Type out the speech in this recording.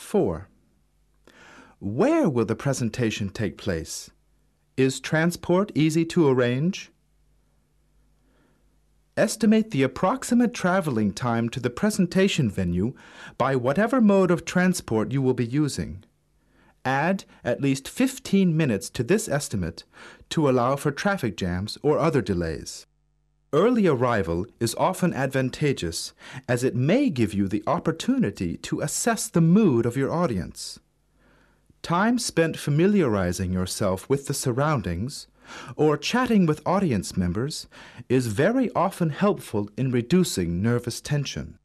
4. Where will the presentation take place? Is transport easy to arrange? Estimate the approximate traveling time to the presentation venue by whatever mode of transport you will be using. Add at least 15 minutes to this estimate to allow for traffic jams or other delays. Early arrival is often advantageous as it may give you the opportunity to assess the mood of your audience. Time spent familiarizing yourself with the surroundings or chatting with audience members is very often helpful in reducing nervous tension.